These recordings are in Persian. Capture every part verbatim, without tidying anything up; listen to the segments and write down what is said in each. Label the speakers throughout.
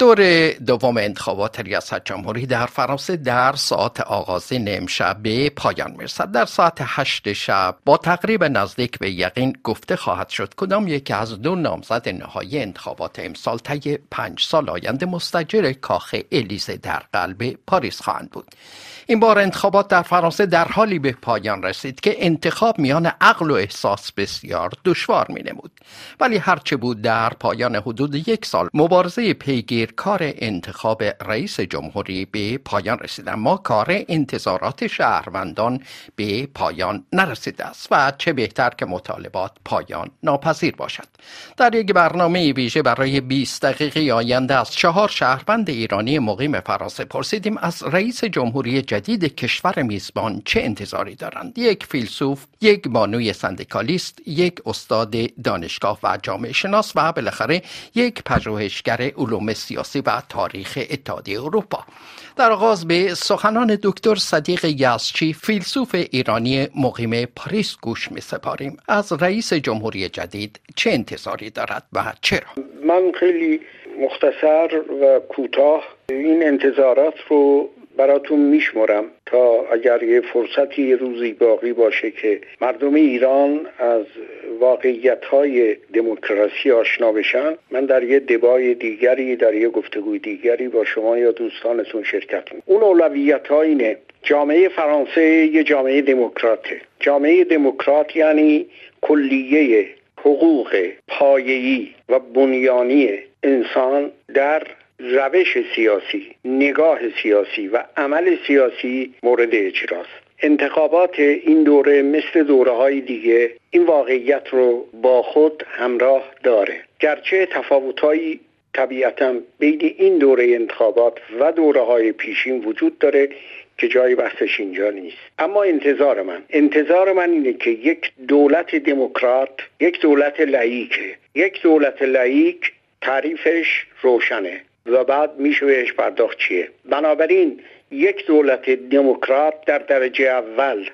Speaker 1: دور دوم انتخابات ریاست جمهوری در فرانسه در ساعت آغازین امشب به پایان میرسد. در ساعت هشت شب با تقریبا نزدیک به یقین گفته خواهد شد کدام یکی از دو نامزد نهایی انتخابات امسال طی پنج سال آینده مستاجر کاخ الیزه در قلب پاریس خواهند بود. این بار انتخابات در فرانسه در حالی به پایان رسید که انتخاب میان عقل و احساس بسیار دشوار می نمود. ولی هرچه بود در پایان حدود یک سال مبارزه پیگیرکار انتخاب رئیس جمهوری به پایان رسید، اما کار انتظارات شهروندان به پایان نرسیده است و چه بهتر که مطالبات پایان ناپذیر باشد. در یک برنامه ویژه برای بیست دقیقه آینده از چهار شهروند ایرانی مقیم فرانسه پرسیدیم از رئیس جمهوری جدید کشور میزبان چه انتظاری دارند. یک فیلسوف، یک بانوی سندیکالیست، یک استاد دانشگاه و جامعه شناس و بالاخره یک پژوهشگر علوم سیاسی و تاریخ اتحادیه اروپا. در آغاز به سخنان دکتر صدیق یزدچی، فیلسوف ایرانی مقیم پاریس گوش می‌سپاریم. از رئیس جمهوری جدید چه انتظاری دارد و چرا؟
Speaker 2: من خیلی مختصر و کوتاه این انتظارات رو براتون میشمرم تا اگر یه فرصتی یه روزی باقی باشه که مردم ایران از واقعیت‌های دموکراسی آشنا بشن، من در یه دبای دیگری، در یه گفتگوی دیگری با شما یا دوستانتون شرکت می‌کنم. اون اولویت‌ها اینه: جامعه فرانسه یه جامعه دموکراته. جامعه دموکرات یعنی کلیه حقوق پایه‌ای و بنیانی انسان در روش سیاسی، نگاه سیاسی و عمل سیاسی مورد اجراست. انتخابات این دوره مثل دوره‌های دیگه این واقعیت رو با خود همراه داره، گرچه تفاوت‌هایی طبیعتاً بین این دوره انتخابات و دوره‌های پیشین وجود داره که جای بحثش اینجا نیست. اما انتظار من انتظار من اینه که یک دولت دموکرات یک دولت لاییکه. یک دولت لاییک تعریفش روشنه و بعد میشه بهش پرداخت چیه. بنابراین یک دولت دموکرات در درجه اول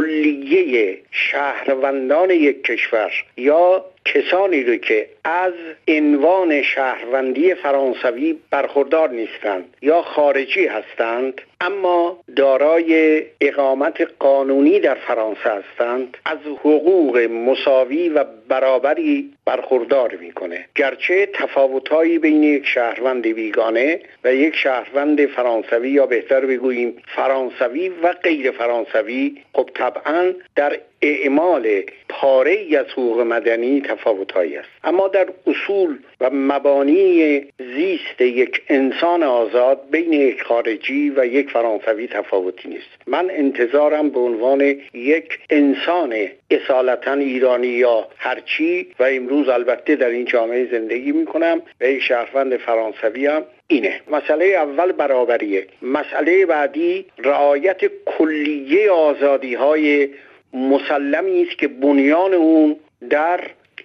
Speaker 2: کلیه شهروندان یک کشور یا کسانی رو که از عنوان شهروندی فرانسوی برخوردار نیستند یا خارجی هستند اما دارای اقامت قانونی در فرانسه هستند، از حقوق مساوی و برابری برخوردار میکنه. گرچه تفاوت‌هایی بین یک شهروند بیگانه و یک شهروند فرانسوی یا بهتر بگوییم فرانسوی و غیر فرانسوی خب طبعا در اعمال پاره‌ای از حقوق مدنی تفاوت‌هایی است، اما در اصول و مبانی زیست یک انسان آزاد بین یک خارجی و یک فرانسوی تفاوتی نیست. من انتظارم به عنوان یک انسان اصالتاً ایرانی یا هرچی و امروز البته در این جامعه زندگی می‌کنم و یک شهروند فرانسوی هم اینه. مسئله اول برابریه. مسئله بعدی رعایت کلیه آزادی‌های مسلمی است که بنیان اون در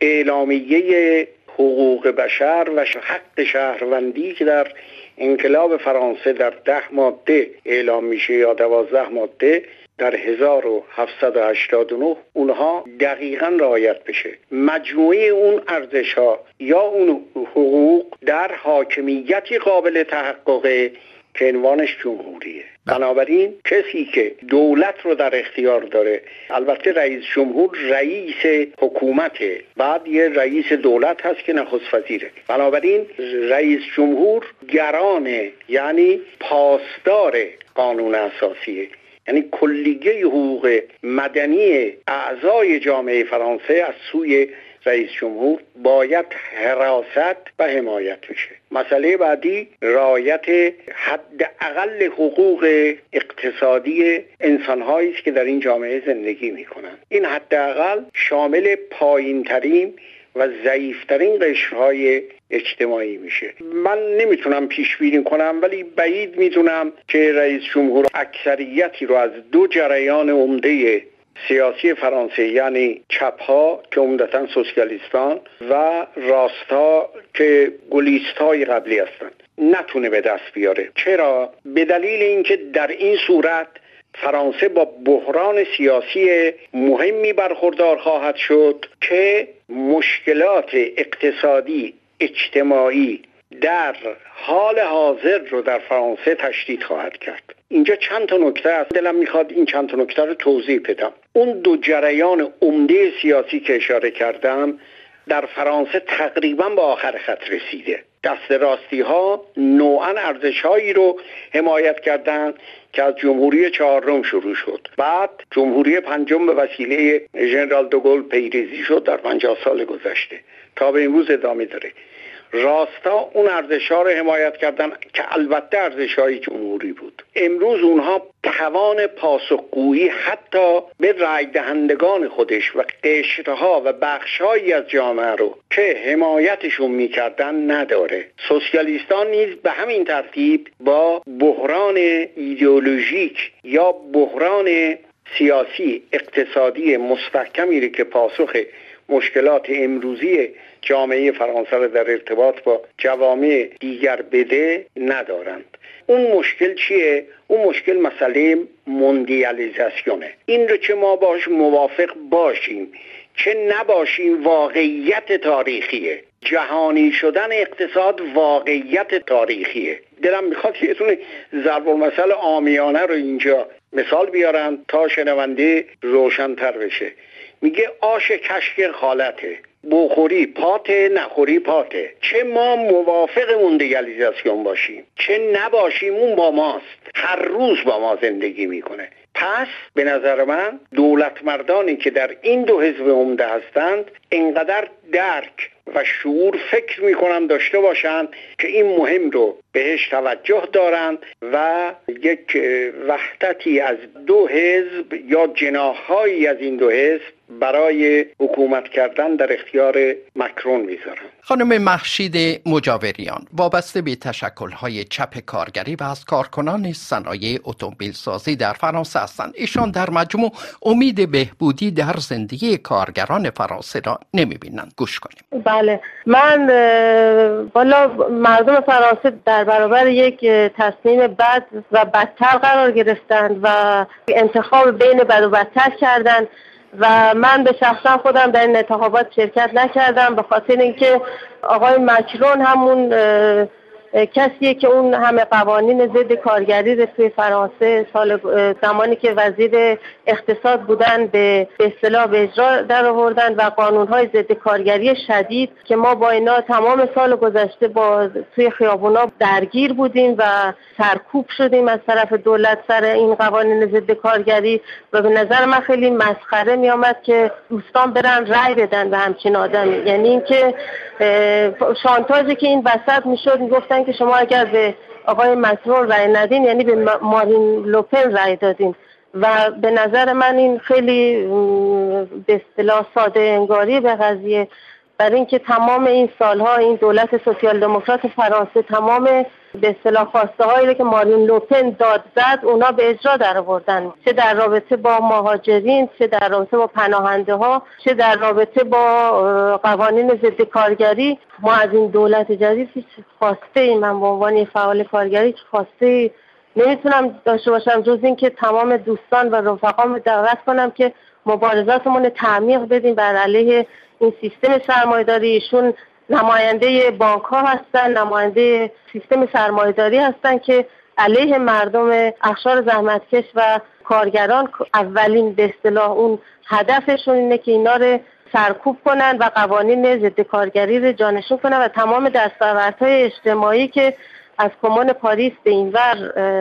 Speaker 2: اعلامیه حقوق بشر و حق شهروندی که در انقلاب فرانسه در ده ماده اعلام میشه یا دوازده ماده در هزار و هفتصد و هشتاد و نه اونها دقیقاً رعایت بشه. مجموعه اون ارزش‌ها یا اون حقوق در حاکمیتی قابل تحققه که عنوانش جمهوریه. بنابراین کسی که دولت رو در اختیار داره، البته رئیس جمهور رئیس حکومته، بعد یه رئیس دولت هست که نخست وزیره. بنابراین رئیس جمهور گرانه، یعنی پاسدار قانون اساسیه، یعنی کلیه حقوق مدنی اعضای جامعه فرانسه از سوی رئیس جمهور باید حراست و حمایت بشه. مسئله بعدی رعایت حداقل حقوق اقتصادی انسان‌هایی است که در این جامعه زندگی می‌کنند. این حداقل شامل پایین‌ترین و ضعیف‌ترین قشرهای اجتماعی میشه. من نمیتونم پیش بینی کنم ولی بعید میدونم که رئیس جمهور اکثریتی رو از دو جریان عمده سیاسی فرانسه، یعنی چپ ها که عمدتاً سوسیالیستان و راست ها که گلیست های قبلی هستند، نتونه به دست بیاره. چرا؟ به دلیل اینکه در این صورت فرانسه با بحران سیاسی مهمی برخوردار خواهد شد که مشکلات اقتصادی، اجتماعی در حال حاضر رو در فرانسه تشدید خواهد کرد. اینجا چند تا نکته است، دلم میخواد این چند تا نکته رو توضیح بدم. اون دو جریان عمده سیاسی که اشاره کردم در فرانسه تقریبا به آخر خط رسیده. دست راستی ها نوعا ارزش هایی رو حمایت کردن که از جمهوری چهارم شروع شد، بعد جمهوری پنجم به وسیله ژنرال دوگل پیریزی شد در پنجاه سال گذشته تا به امروز ادامه داره. راستا اون ارزش‌ها رو حمایت کردن که البته ارزش‌های جمهوری بود. امروز اونها توان پاسخگویی حتی به رای دهندگان خودش و قشرها و بخش‌هایی از جامعه رو که حمایتشون می‌کردن نداره. سوسیالیستان نیز به همین ترتیب با بحران ایدئولوژیک یا بحران سیاسی اقتصادی مستحکمی رو که پاسخ مشکلات امروزی جامعه فرانسه را در ارتباط با جوامع دیگر بده ندارند. اون مشکل چیه؟ اون مشکل مسئله موندیالیزاسیونه. این رو چه ما باش موافق باشیم چه نباشیم واقعیت تاریخیه. جهانی شدن اقتصاد واقعیت تاریخیه. دلم میخواد یه تونه ضرب المثل عامیانه رو اینجا مثال بیارن تا شنونده روشن‌تر بشه. میگه آش کشک خالته، بخوری پاته نخوری پاته. چه ما موافق موندیالیزاسیون باشیم چه نباشیم اون با ماست، هر روز با ما زندگی میکنه. پس به نظر من دولت مردانی که در این دو حزب عمده هستند اینقدر درک و شعور فکر میکنم داشته باشند که این مهم رو بهش توجه دارند و یک وحدتی از دو حزب یا جناح‌هایی از این دو حزب برای حکومت کردن در اختیار مکرون میذارن.
Speaker 1: خانم مهشید مجاوریان وابسته به تشکل‌های چپ کارگری و از کارکنان صنایع اتومبیل سازی در فرانسه هستند. ایشان در مجموع امید بهبودی در زندگی کارگران فرانسه را نمی‌بینند. گوش کنیم.
Speaker 3: بله، من والا مردم فرانسه در برابر یک تصمیم بد و بدتر قرار گرفتند و انتخاب بین بد و بدتر کردند و من به شخصا خودم در این انتخابات شرکت نکردم به خاطر اینکه آقای مکرون همون کسیه که اون همه قوانین ضد کارگری رو توی فرانسه سال زمانی که وزیر اقتصاد بودن به اصطلاح به اجرا در آوردن و قانون‌های ضد کارگری شدید که ما با اینا تمام سال گذشته با توی خیابونا درگیر بودیم و سرکوب شدیم از طرف دولت سر این قوانین ضد کارگری و به نظر من خیلی مسخره می آمد که دوستان برن رای بدن به همچین آدمی. یعنی اینکه شانتاژی که این وسط میشد میگفتن که شما اگر به آقای مکرون رای ندین یعنی به مارین لوپن رای دادین و به نظر من این خیلی به اصطلاح ساده انگاری به قضیه، برای اینکه تمام این سالها این دولت سوسیال دموکرات فرانسه تمام به اصطلاح خواسته هایی که مارین لوپن داد زد اونا به اجرا در آوردن، چه در رابطه با مهاجرین، چه در رابطه با پناهنده ها، چه در رابطه با قوانین ضد کارگری. ما از این دولت جدید هیچ خواسته ای من به عنوان فعال کارگری خواسته نمیتونم داشته باشم جز این که تمام دوستان و رفقام دعوت کنم که مبارزاتمون تعمیق بدیم بر علیه این سیستم سرمایه‌داری. ایشون نماینده بانک ها هستن، نماینده سیستم سرمایه‌داری هستن که علیه مردم اقشار زحمتکش و کارگران اولین به اصطلاح اون هدفشون اینه که اینا رو سرکوب کنن و قوانین ضد کارگری رو جانشین کنن و تمام دستاوردهای اجتماعی که از کمون پاریس به اینور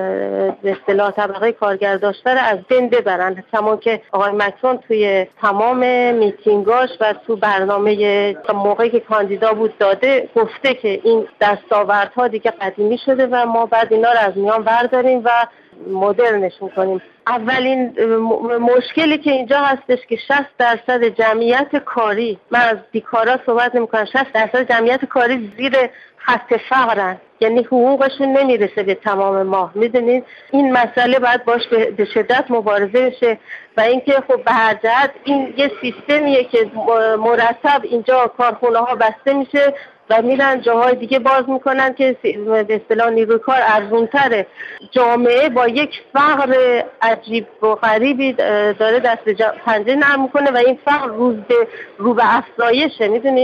Speaker 3: به اصطلاح طبقه کارگر داشته رو از بین ببرن. همون که آقای مکرون توی تمام میتینگاش و تو برنامه موقعی که کاندیدا بود داده گفته که این دستاوردها دیگه قدیمی شده و ما بعد اینا رو از میان برداریم و مدرنشون کنیم. اولین مشکلی که اینجا هستش که شصت درصد جمعیت کاری، من از بیکارا صحبت نمی کنم، شصت درصد جمعیت کاری زیر خط فقرن، یعنی حقوقشون نمیرسه به تمام ماه. میدونید این مسئله باید باش به شدت مبارزه بشه و اینکه خب به هر جهت این یه سیستمیه که مرتب اینجا کارخونه ها بسته میشه و میرن جاهای دیگه باز میکنن که به اصطلاح نیروی کار ارزونتره. جامعه با یک فقر عجیب و غریبی داره دست پنجه نرم میکنه و این فقر روز به رو به افزایشه. میدونین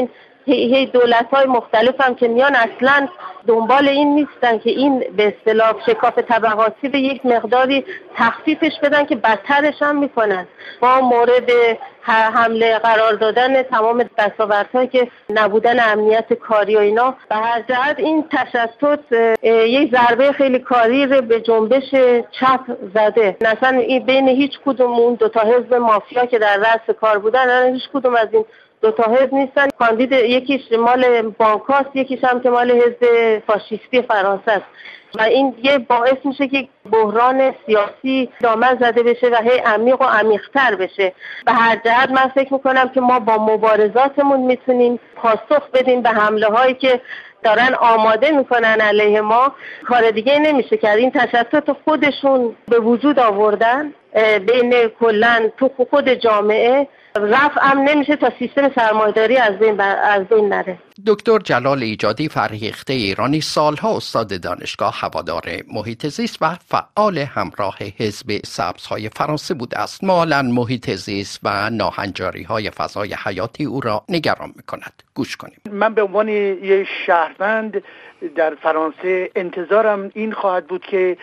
Speaker 3: هی دولت‌های مختلف هم که میان اصلاً دنبال این نیستن که این به اصطلاح شکاف طبقاتی به یک مقداری تخفیفش بدن که بدترش هم میکنن. ما مورد حمله قرار دادن تمام دستاوردهایی که نبودن امنیت کاری و اینا، به هر جهت این تشتت یک ضربه خیلی کاری رو به جنبش چپ زده. مثلا این بین هیچ کدوم اون دو تا حزب مافیا که در رأس کار بودن، هیچ کدوم از این دو تا حزب نیستن. کاندید یکیش مال بانکاست، یکیش هم که مال حزب فاشیستی فرانسه است و این یه باعث میشه که بحران سیاسی دامن زده بشه و هی عمیق و عمیق‌تر بشه. به هر جهت من فکر میکنم که ما با مبارزاتمون میتونیم پاسخ بدیم به حمله هایی که دارن آماده میکنن علیه ما. کار دیگه نمیشه کرد. این تشتت خودشون به وجود آوردن بین کلن تو خود جامعه، رفع هم نمیشه تا سیستم سرمایه‌داری از بین از بین نره.
Speaker 1: دکتر جلال ایجادی، فرهیخته ایرانی، سالها استاد دانشگاه، هوادار محیط زیست و فعال همراه حزب سبزهای فرانسه بوده است. مالاً محیط زیست و ناهنجاری‌های فضای حیاتی او را نگران می‌کند. گوش کنیم.
Speaker 4: من به عنوان یک شهروند در فرانسه انتظارم این خواهد بود که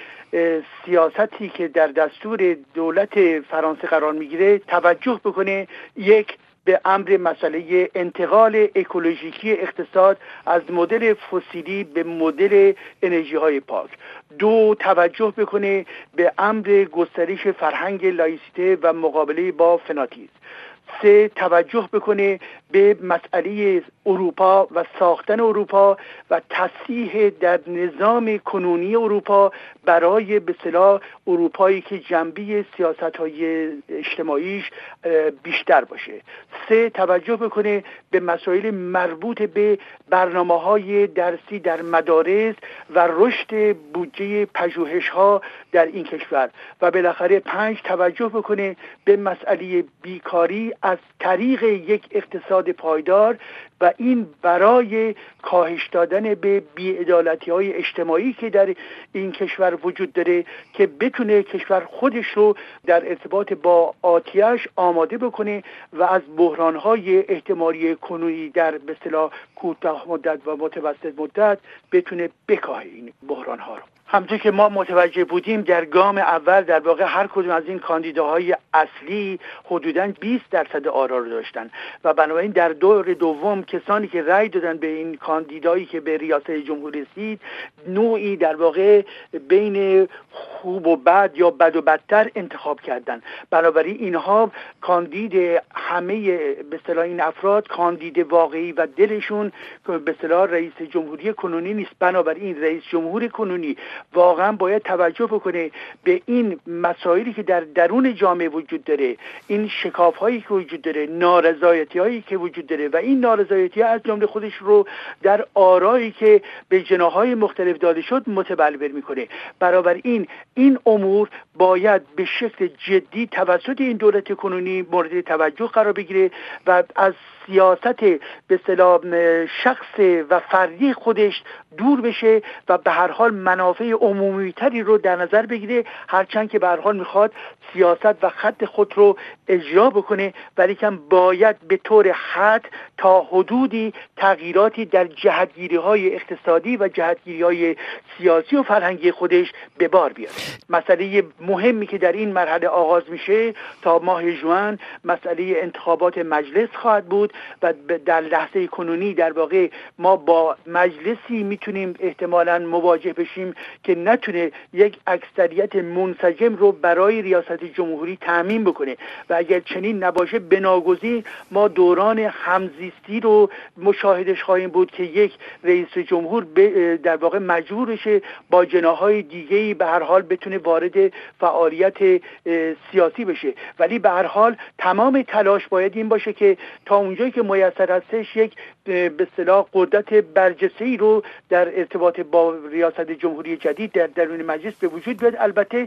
Speaker 4: سیاستی که در دستور دولت فرانسه قرار میگیره توجه بکنه، یک، به امر مسئله انتقال اکولوژیکی اقتصاد از مدل فسیلی به مدل انرژی های پاک. دو، توجه بکنه به امر گسترش فرهنگ لایسیته و مقابله با فناتیسم. سه، توجه بکنه به مسئله اروپا و ساختن اروپا و تصحیح در نظام کنونی اروپا برای به اصطلاح اروپایی که جنبه سیاست‌های اجتماعیش بیشتر باشه. سه، توجه بکنه به مسائل مربوط به برنامه‌های درسی در مدارس و رشد بودجه پژوهش‌ها در این کشور. و بالاخره پنج، توجه بکنه به مسئله بیکاری از طریق یک اقتصاد پایدار و این برای کاهش دادن به بی‌عدالتی‌های اجتماعی که در این کشور وجود داره که بتونه کشور خودش رو در ارتباط با آتیش آماده بکنه و از بحران‌های احتمالی کنونی در به اصطلاح کوتاه مدت و متوسط مدت بتونه بکاهه این بحران‌ها رو. همونطور که ما متوجه بودیم در گام اول در واقع هر کدوم از این کاندیداهای اصلی حدوداً بیست درصد آرا رو داشتن و بنابراین در دور دوم کسانی که رأی دادن به این کاندیدایی که به ریاست جمهوری رسید نوعی در واقع بین خوب و بد یا بد و بدتر انتخاب کردن. بنابراین اینها کاندید همه به اصطلاح این افراد کاندید واقعی و دلشون به اصطلاح رئیس جمهوری کنونی نیست. بنابراین رئیس جمهور کنونی واقعا باید توجه بکنه به این مسائلی که در درون جامعه وجود داره، این شکاف‌هایی که وجود داره، نارضایتی‌هایی که وجود داره و این نارضایتی‌ها از جمله خودش رو در آرایی که به جناح‌های مختلف داده شد متبلور می‌کنه. برابر این این امور باید به شکل جدی توسط این دولت کنونی مورد توجه قرار بگیره و از سیاست به اصطلاح شخص و فردی خودش دور بشه و به هر حال منافع عمومی تری رو در نظر بگیره، هرچند که به هر حال میخواد سیاست و خط خود رو اجرا بکنه، ولی کم باید به طور حد تا حدودی تغییراتی در جهتگیری‌های اقتصادی و جهتگیری‌های سیاسی و فرهنگی خودش به بار بیاره. مسئله مهمی که در این مرحله آغاز میشه تا ماه ژوئن مسئله انتخابات مجلس خواهد بود و در لحظه کنونی در واقع ما با مجلسی میتونیم احتمالاً مواجه بشیم که نتونه یک اکثریت منسجم رو برای ریاست جمهوری تامین بکنه و اگر چنین نباشه بناگزیر ما دوران همزیستی رو مشاهدش خواهیم بود که یک رئیس جمهور در واقع مجبور بشه با جناح‌های دیگه‌ای به هر حال بتونه وارد فعالیت سیاسی بشه. ولی به هر حال تمام تلاش باید این باشه که تا اونجایی که میسر هستش یک به اصطلاح قدرت برجسته‌ای رو در ارتباط با ریاست جمهوری جدید در درون مجلس به وجود بیاد. البته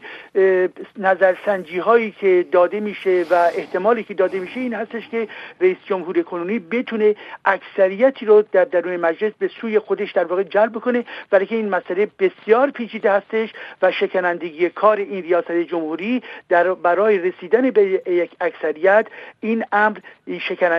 Speaker 4: نظرسنجی هایی که داده میشه و احتمالی که داده میشه این هستش که رئیس جمهور کنونی بتونه اکثریتی رو در درون مجلس به سوی خودش در واقع جلب بکنه، ولی که این مسئله بسیار پیچیده هستش و شکنندگی کار این ریاست جمهوری در برای رسیدن به یک اکثریت این امر شکنندگی های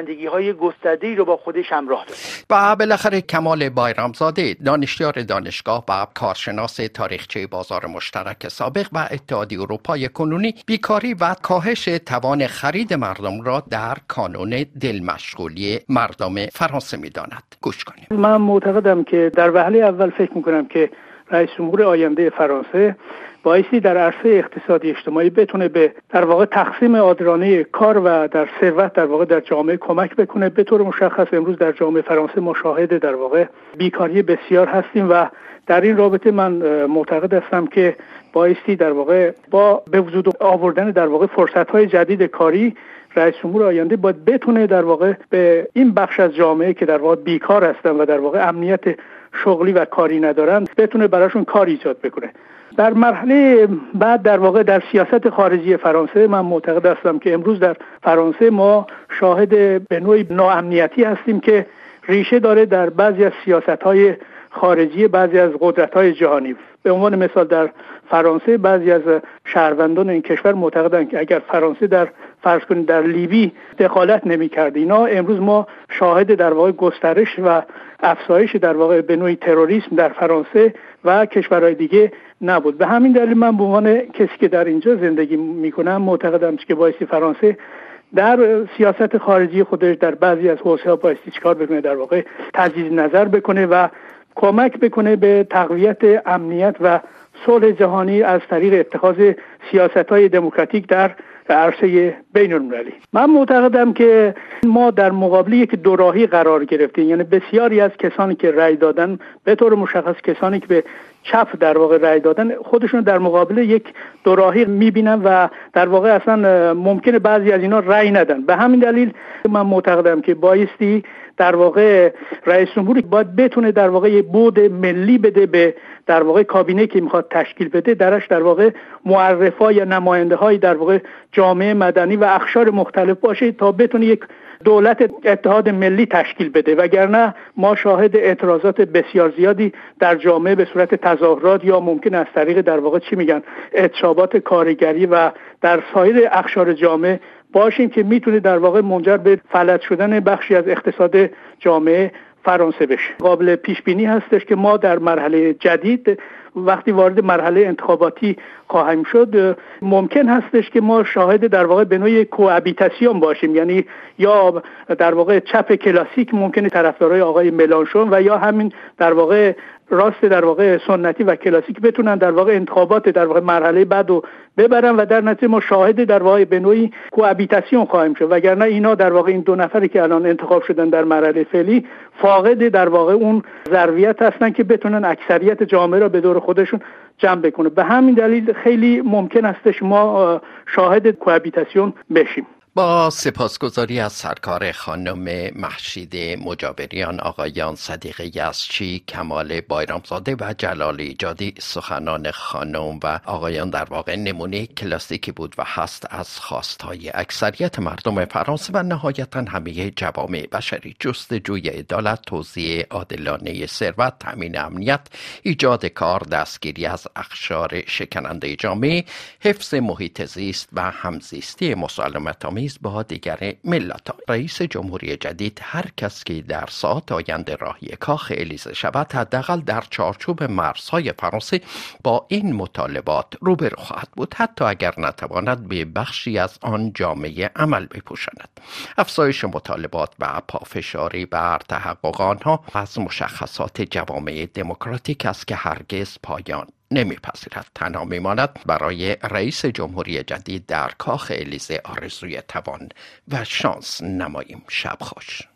Speaker 4: های گسترده‌ای رو با خودش همراه داره.
Speaker 1: و بالاخره کمال بایرامزاده، دانشیار دانشگاه و کارشناس تاریخچه بازار مشترک سابق و اتحادیه اروپای کنونی، بیکاری و کاهش توان خرید مردم را در کانون دلمشغولی مردم فرانسه می‌داند. گوش کنیم.
Speaker 5: من معتقدم که در وهله اول فکر می‌کنم که رئیس جمهور آینده فرانسه بایستی در عرصه اقتصادی اجتماعی بتونه به در واقع تقسیم عادلانه کار و در ثروت در واقع در جامعه کمک بکنه. به طور مشخص امروز در جامعه فرانسه ما شاهد در واقع بیکاری بسیار هستیم و در این رابطه من معتقد هستم که بایستی در واقع با به وجود آوردن در واقع فرصت‌های جدید کاری، رئیس جمهور آینده باید بتونه در واقع به این بخش از جامعه که در واقع بیکار هستن و در واقع امنیت شغلی و کاری ندارن بتونه براشون کار ایجاد بکنه. در مرحله بعد در واقع در سیاست خارجی فرانسه من معتقد هستم که امروز در فرانسه ما شاهد به نوعی ناامنیتی هستیم که ریشه داره در بعضی از سیاست‌های خارجی بعضی از قدرت‌های جهانی. به عنوان مثال در فرانسه بعضی از شهروندان این کشور معتقدند که اگر فرانسه در فرض کنید در لیبی دخالت نمی‌کرد اینا، امروز ما شاهد در واقع گسترش و افزایش در واقع به نوعی تروریسم در فرانسه و کشورهای دیگه نبود. به همین دلیل من به عنوان کسی که در اینجا زندگی می‌کنم معتقدم که بایستی فرانسه در سیاست خارجی خودش در بعضی از حوزه‌ها بایستی چیکار بکنه، در واقع تجدید نظر بکنه و کمک بکنه به تقویت امنیت و صلح جهانی از طریق اتخاذ سیاست‌های دموکراتیک در عرصه بین‌المللی. من معتقدم که ما در مقابل یک دوراهی قرار گرفتیم، یعنی بسیاری از کسانی که رأی دادن، به طور مشخص کسانی که به چپ در واقع رأی دادن، خودشون در مقابل یک دوراهی می‌بینن و در واقع اصلا ممکنه بعضی از اینا رأی ندن. به همین دلیل من معتقدم که بایستی در واقع رئیس جمهوری باید بتونه در واقع یه بود ملی بده به در واقع کابینه که میخواد تشکیل بده، درش در واقع معرفا یا نماینده های در واقع جامعه مدنی و اقشار مختلف باشه تا بتونه یک دولت اتحاد ملی تشکیل بده، وگرنه ما شاهد اعتراضات بسیار زیادی در جامعه به صورت تظاهرات یا ممکن از طریق در واقع چی میگن اعتصابات کارگری و در سایر اقشار جامعه باشیم که میتونه در واقع منجر به فلج شدن بخشی از اقتصاد جامعه فرانسه بشه. قابل پیش بینی هستش که ما در مرحله جدید وقتی وارد مرحله انتخاباتی خواهیم شد ممکن هستش که ما شاهد در واقع به نوعی کوابیتاسیون باشیم، یعنی یا در واقع چپ کلاسیک ممکنه طرفدارای آقای ملانشون و یا همین در واقع راست در واقع سنتی و کلاسیک بتونن در واقع انتخابات در واقع مرحله بعد رو ببرن و در نتیجه ما شاهد در واقع به نوعی کوابیتاسیون خواهیم شد، وگرنه اینا در واقع این دو نفری که الان انتخاب شدن در مرحله فعلی فاقد در واقع اون ظرفیت هستن که بتونن اکثریت جامعه را به دور خودشون جمع بکنه. به همین دلیل خیلی ممکن هستش ما شاهد کوابیتاسیون بشیم.
Speaker 1: با سپاسگزاری از سرکار خانم محشید مجابریان، آقایان صدیق یزچی، کمال بایرامزاده و جلال ایجادی، سخنان خانم و آقایان در واقع نمونه کلاسیکی بود و هست از خواستهای اکثریت مردم فرانسه و نهایتاً همه جوامع بشری: جستجوی عدالت، توزیع عادلانه ثروت، تامین امنیت، ایجاد کار، دستگیری از اقشار شکننده جامعه، حفظ محیط زیست و همزیستی مسالمت‌آمیز با دیگر ملت. رئیس جمهوری جدید هر کس که در ساعات آینده راهی کاخ الیزه شود حداقل در چارچوب مرزهای فرانسه با این مطالبات روبرو خواهد بود، حتی اگر نتواند به بخشی از آن جامعه عمل بپوشاند. افزایش مطالبات و پافشاری بر تحقق آنها از مشخصات جوامع دموکراتیک است که هرگز پایان نمیپذیرد. تنها میماند برای رئیس جمهوری جدید در کاخ الیزه آرزوی توان و شانس نماییم. شب خوش.